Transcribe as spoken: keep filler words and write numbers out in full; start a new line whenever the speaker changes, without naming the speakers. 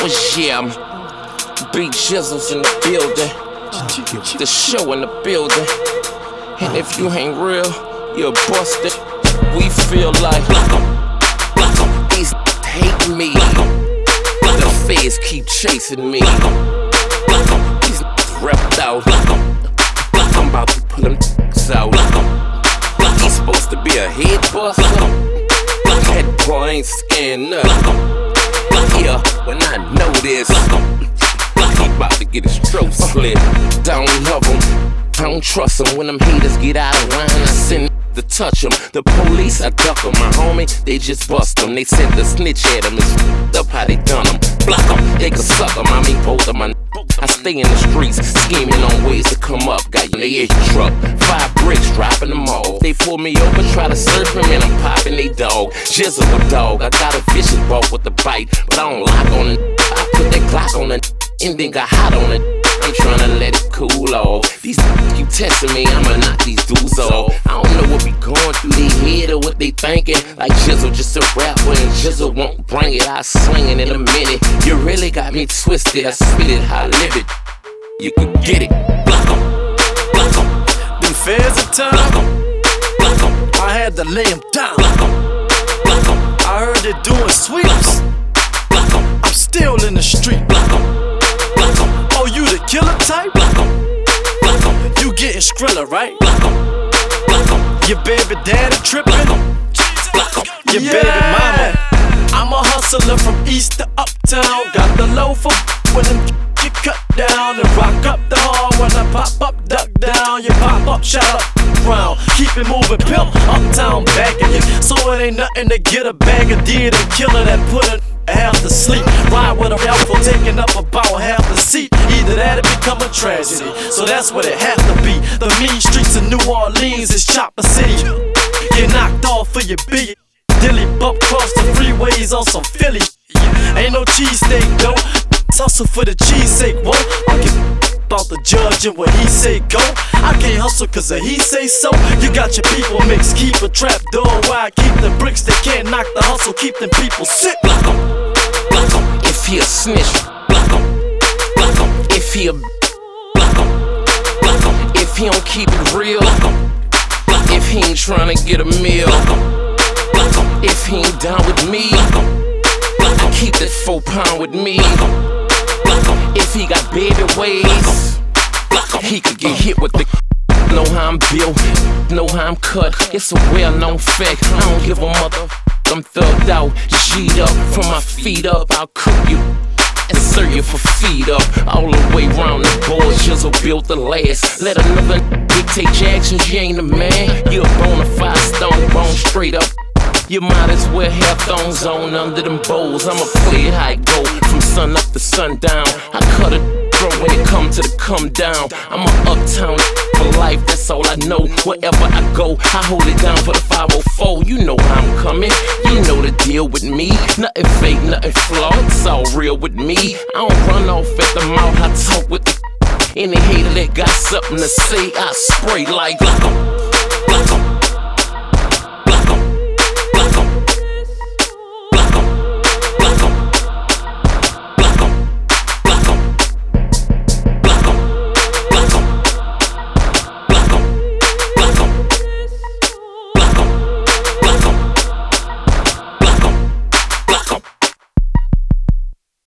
flowers, yeah. Big Jizzles in the building. The show in the building. And if you ain't real, you're busted. We feel like these hate me. The feds keep chasing me. These repped out. I'm about to pull them out. He's supposed to be a head buster. That boy ain't scared nothing. Yeah, when I know this, he about to get his throat slit. Don't love him, don't trust him. When them haters get out of line, I send to touch him. The police, I duck him. My homie, they just bust him. They sent the snitch at him. It's f***ed up how they done him. Block him, they can suck him. I mean both of my n- I stay in the streets, scheming on ways to come up. Got in the truck, five bricks, dropping them all. They pull me over, try to surf him, and I'm popping they dog. Jizzle a dog, I got a vicious ball with the bite, but I don't lock on it. I put that Glock on it, and then got hot on it. I'm tryna let it cool off. These keep testing me, I'ma knock these dudes off. I don't know what be going through their head or what they thinking. Like Jizzle just a rapper and Jizzle won't bring it. I swing it in a minute. You really got me twisted. I spit it how I live it. You could get it.
Them feds in town, I had to lay them down. I heard they doing sweeps. I'm still in the street. Oh, you the killer type? You getting Skrilla, right? Your baby daddy trippin'? Your yeah. baby mama. I'm a hustler from east to uptown. Got the low for when them you cut down and rock up the hall. When I pop up, duck down. You pop up, shout up, round. Keep it moving, pimp. Uptown bagging you. So it ain't nothing to get a bag of deer and killer that put it half to sleep. Ride with a rifle taking up about half the seat. Either that or become a tragedy. So that's what it have to be. The mean streets of New Orleans is Chopper City. Get knocked off for your billion. Dilly bump cross the freeways on some Philly. Ain't no cheesesteak though. Hustle for the cheese sake, whoa. I give about the judge and what he say go. I can't hustle cause of he say so. You got your people mixed, keep a trap door where I keep the bricks. They can't knock the hustle, keep them people sick.
If he a snitch, if he a, if he don't keep it real, if he ain't tryna get a meal, if he ain't down with me, I keep that four pound with me. If he got baby ways, he could get hit with the. Know how I'm built, know how I'm cut. It's a well-known fact. I don't give a mother. I'm thugged out, G'd up, from my feet up. I'll cook you and serve you for feet up. All the way round the board, Jizzle built the last. Let another dictate your actions, you ain't a man. You a bona fide stone, bone straight up. You might as well have thongs on under them bowls. I'ma play it how it go, from sun up to sundown. I cut a throw when it come to the come down. I'm a uptown for life, that's all I know. Wherever I go, I hold it down for the five oh four. You know how I'm coming, you know the deal with me. Nothing fake, nothing flawed, it's all real with me. I don't run off at the mouth, I talk with the. Any hater that got something to say, I spray like